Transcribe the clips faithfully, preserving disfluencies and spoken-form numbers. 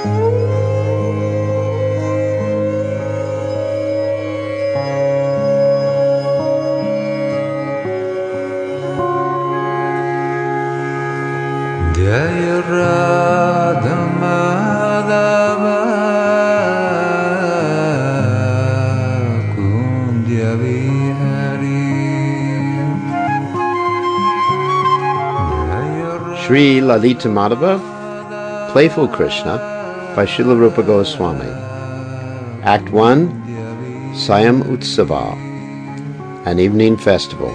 Jaya Radha Madhava Kundya Vihari. Sri Lalita Madhava, Playful Krishna, by Srila Rupa Goswami. Act one, Sayam Utsava, an evening festival.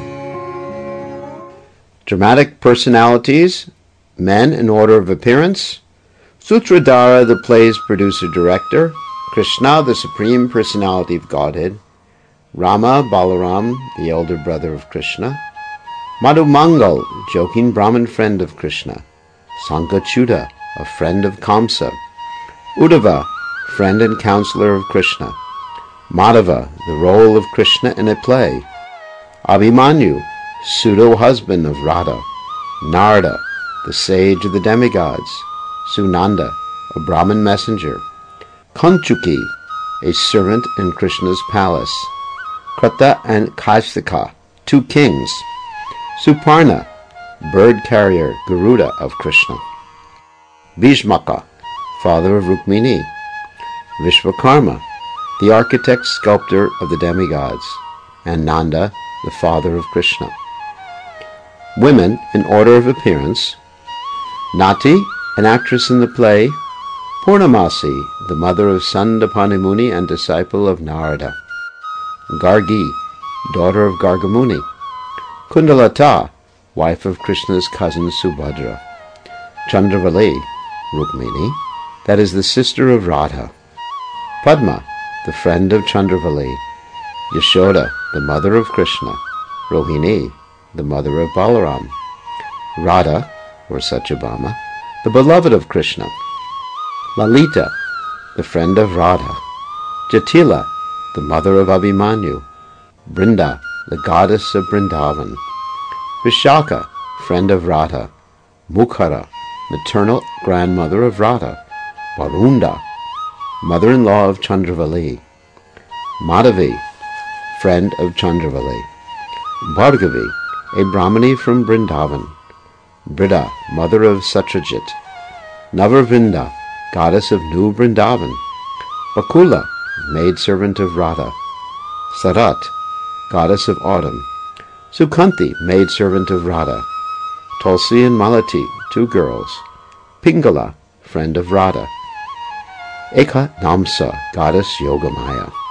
Dramatic personalities, men in order of appearance: Sutradhara, the play's producer-director; Krishna, the supreme personality of Godhead; Rama, Balaram, the elder brother of Krishna; Madhu Mangal, joking Brahmin friend of Krishna; Sankachuta, a friend of Kamsa; Uddhava, friend and counselor of Krishna; Madhava, the role of Krishna in a play; Abhimanyu, pseudo-husband of Radha; Narada, the sage of the demigods; Sunanda, a Brahmin messenger; Kanchuki, a servant in Krishna's palace; Krata and Kaishika, two kings; Suparna, bird carrier Garuda of Krishna; Bhishmaka, father of Rukmini; Vishvakarma, the architect sculptor of the demigods; and Nanda, the father of Krishna. Women in order of appearance: Nati, an actress in the play; Purnamasi, the mother of Sandapani Muni and disciple of Narada; Gargi, daughter of Gargamuni; Kundalata, wife of Krishna's cousin Subhadra; Chandravali, Rukmini, that is the sister of Radha; Padma, the friend of Chandravali; Yashoda, the mother of Krishna; Rohini, the mother of Balaram; Radha, or Satyabhama, the beloved of Krishna; Lalita, the friend of Radha; Jatila, the mother of Abhimanyu; Brinda, the goddess of Brindavan; Vishaka, friend of Radha; Mukhara, maternal grandmother of Radha; Varunda, mother-in-law of Chandravali; Madhavi, friend of Chandravali; Bhargavi, a Brahmani from Brindavan; Brida, mother of Satrajit; Navarvrinda, goddess of New Brindavan; Bakula, maidservant of Radha; Sarat, goddess of autumn; Sukanti, maidservant of Radha; Tulsi and Malati, two girls; Pingala, friend of Radha; Eka Namsa, goddess Yogamaya.